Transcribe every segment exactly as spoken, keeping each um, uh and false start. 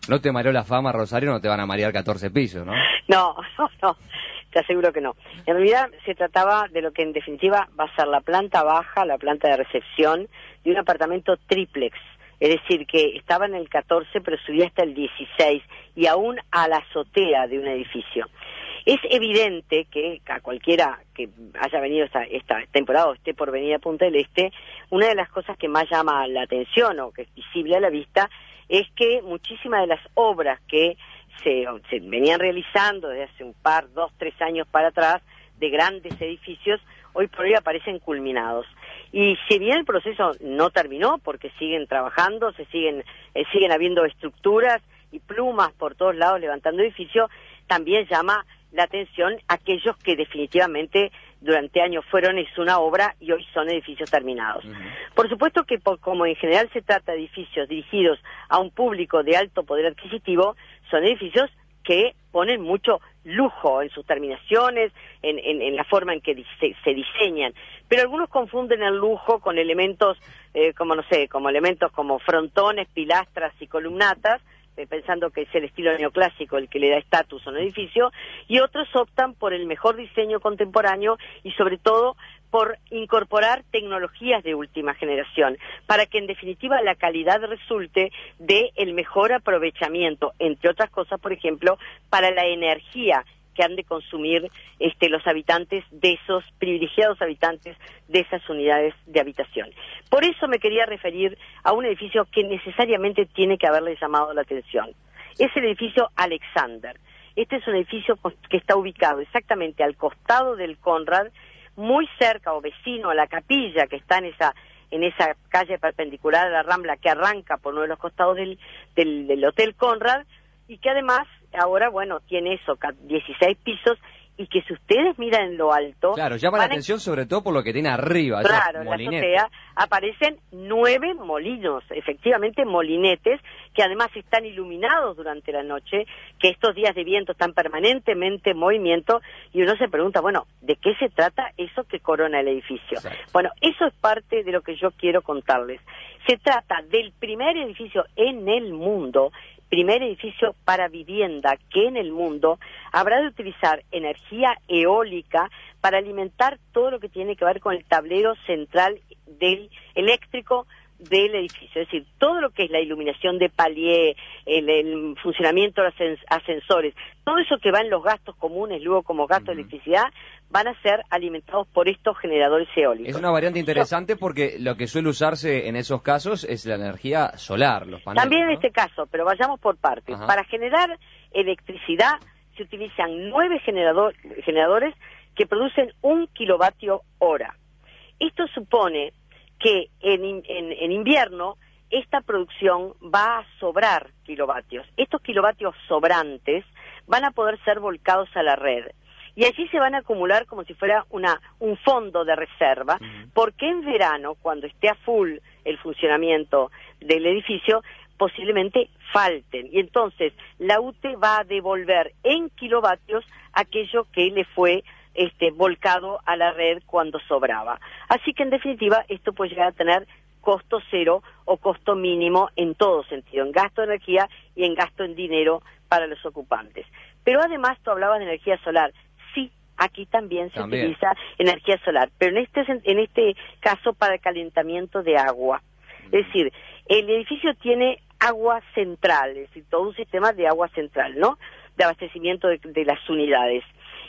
No te mareó la fama, Rosario, no te van a marear catorce pisos, ¿no? No, no, no, te aseguro que no. En realidad se trataba de lo que en definitiva va a ser la planta baja, la planta de recepción de un apartamento triplex. Es decir, que estaba en el catorce, pero subía hasta el dieciséis y aún a la azotea de un edificio. Es evidente que a cualquiera que haya venido esta, esta temporada o esté por venir a Punta del Este, una de las cosas que más llama la atención o que es visible a la vista es que muchísimas de las obras que se, se venían realizando desde hace un par, dos, tres años para atrás, de grandes edificios, hoy por hoy aparecen culminados. Y si bien el proceso no terminó, porque siguen trabajando, se siguen, eh, siguen habiendo estructuras y plumas por todos lados levantando edificios, también llama la atención aquellos que definitivamente durante años fueron es una obra y hoy son edificios terminados. Uh-huh. Por supuesto que por, como en general se trata de edificios dirigidos a un público de alto poder adquisitivo, son edificios que ponen mucho lujo en sus terminaciones, en, en, en la forma en que se, se diseñan. Pero algunos confunden el lujo con elementos, eh, como no sé, como elementos como frontones, pilastras y columnatas, eh, pensando que es el estilo neoclásico el que le da estatus a un edificio, y otros optan por el mejor diseño contemporáneo y sobre todo por incorporar tecnologías de última generación, para que en definitiva la calidad resulte de el mejor aprovechamiento, entre otras cosas, por ejemplo, para la energía que han de consumir este, los habitantes de esos privilegiados habitantes de esas unidades de habitación. Por eso me quería referir a un edificio que necesariamente tiene que haberle llamado la atención. Es el edificio Alexander. Este es un edificio que está ubicado exactamente al costado del Conrad, muy cerca o vecino a la capilla que está en esa en esa calle perpendicular a la Rambla que arranca por uno de los costados del, del, del Hotel Conrad, y que además ahora, bueno, tiene eso, dieciséis pisos, y que si ustedes miran en lo alto... Claro, llama la atención sobre todo por lo que tiene arriba. Claro, en la azotea aparecen nueve molinos, efectivamente molinetes, que además están iluminados durante la noche, que estos días de viento están permanentemente en movimiento, y uno se pregunta, bueno, ¿de qué se trata eso que corona el edificio? Exacto. Bueno, eso es parte de lo que yo quiero contarles. Se trata del primer edificio en el mundo, primer edificio para vivienda que en el mundo habrá de utilizar energía eólica para alimentar todo lo que tiene que ver con el tablero central del eléctrico del edificio, es decir, todo lo que es la iluminación de palier, el, el funcionamiento de los ascensores, todo eso que va en los gastos comunes, luego como gasto uh-huh. de electricidad, van a ser alimentados por estos generadores eólicos. Es una variante interesante porque lo que suele usarse en esos casos es la energía solar, los paneles. También en ¿no? este caso, pero vayamos por partes. Uh-huh. Para generar electricidad se utilizan nueve generador, generadores que producen un kilovatio hora. Esto supone que en, en, en invierno esta producción va a sobrar kilovatios. Estos kilovatios sobrantes van a poder ser volcados a la red. Y allí se van a acumular como si fuera una un fondo de reserva, uh-huh. porque en verano, cuando esté a full el funcionamiento del edificio, posiblemente falten. Y entonces la U T E va a devolver en kilovatios aquello que le fue este volcado a la red cuando sobraba. Así que en definitiva esto puede llegar a tener costo cero o costo mínimo en todo sentido, en gasto de energía y en gasto en dinero para los ocupantes. Pero además tú hablabas de energía solar. Sí, aquí también se también. utiliza energía solar, pero en este en este caso para el calentamiento de agua. Mm. Es decir, el edificio tiene agua central, es decir, todo un sistema de agua central, ¿no? De abastecimiento de, de las unidades.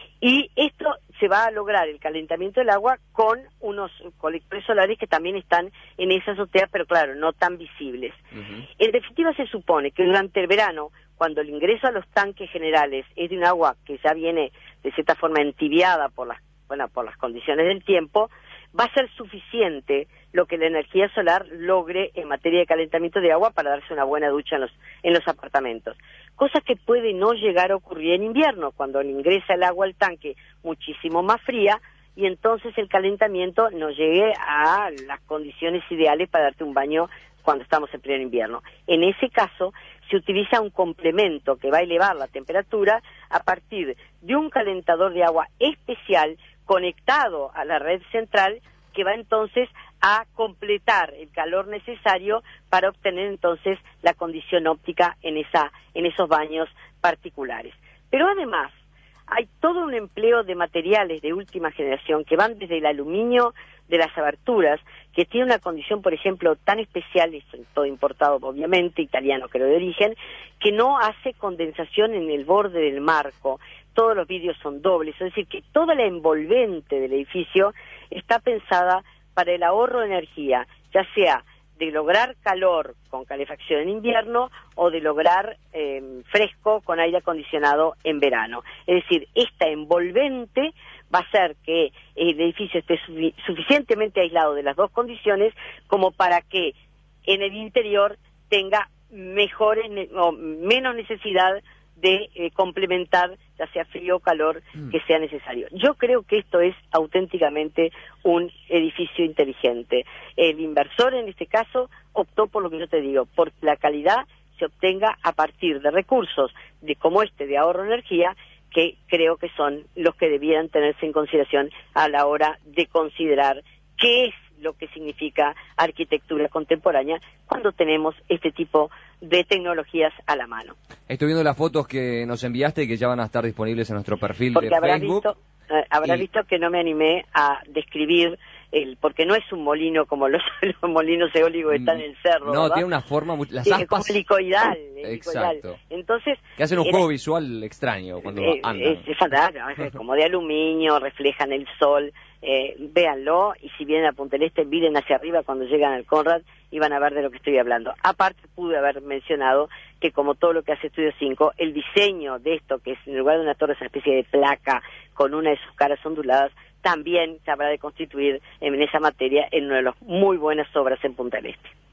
Y esto se va a lograr, el calentamiento del agua, con unos colectores solares que también están en esa azotea, pero claro, no tan visibles. Uh-huh. En definitiva, se supone que durante el verano, cuando el ingreso a los tanques generales es de un agua que ya viene de cierta forma entibiada por las, bueno, por las condiciones del tiempo, va a ser suficiente lo que la energía solar logre en materia de calentamiento de agua para darse una buena ducha en los, en los apartamentos. Cosa que puede no llegar a ocurrir en invierno, cuando ingresa el agua al tanque muchísimo más fría, y entonces el calentamiento no llegue a las condiciones ideales para darte un baño cuando estamos en pleno invierno. En ese caso, se utiliza un complemento que va a elevar la temperatura a partir de un calentador de agua especial conectado a la red central, que va entonces a completar el calor necesario para obtener entonces la condición óptica en esa en esos baños particulares. Pero además hay todo un empleo de materiales de última generación que van desde el aluminio de las aberturas, que tiene una condición, por ejemplo, tan especial, es todo importado obviamente, italiano creo de origen, que no hace condensación en el borde del marco. Todos los vidrios son dobles, es decir, que toda la envolvente del edificio está pensada para el ahorro de energía, ya sea de lograr calor con calefacción en invierno o de lograr eh, fresco con aire acondicionado en verano. Es decir, esta envolvente va a hacer que el edificio esté sufi- suficientemente aislado de las dos condiciones como para que en el interior tenga mejores ne- o menos necesidad de eh, complementar, ya sea frío o calor, mm. que sea necesario. Yo creo que esto es auténticamente un edificio inteligente. El inversor, en este caso, optó por lo que yo te digo, por la calidad se obtenga a partir de recursos de como este de ahorro de energía, que creo que son los que debieran tenerse en consideración a la hora de considerar qué es lo que significa arquitectura contemporánea cuando tenemos este tipo de tecnologías a la mano. Estoy viendo las fotos que nos enviaste y que ya van a estar disponibles en nuestro perfil porque de habrá Facebook. Visto, eh, habrá y... visto que no me animé a describir, el porque no es un molino como los, los molinos eólicos que están en el cerro, No, ¿verdad? tiene una forma, muy... las sí, aspas... es como helicoidal, helicoidal. Exacto. Entonces, que hacen un era... juego visual extraño cuando eh, andan. Es, es fantástico, es como de aluminio, reflejan el sol, eh, véanlo, y si vienen a Punta del Este, miren hacia arriba cuando llegan al Conrad y van a ver de lo que estoy hablando. Aparte, pude haber mencionado que como todo lo que hace Estudio cinco, el diseño de esto, que es en lugar de una torre, es una especie de placa con una de sus caras onduladas, también se habrá de constituir en esa materia en una de las muy buenas obras en Punta del Este.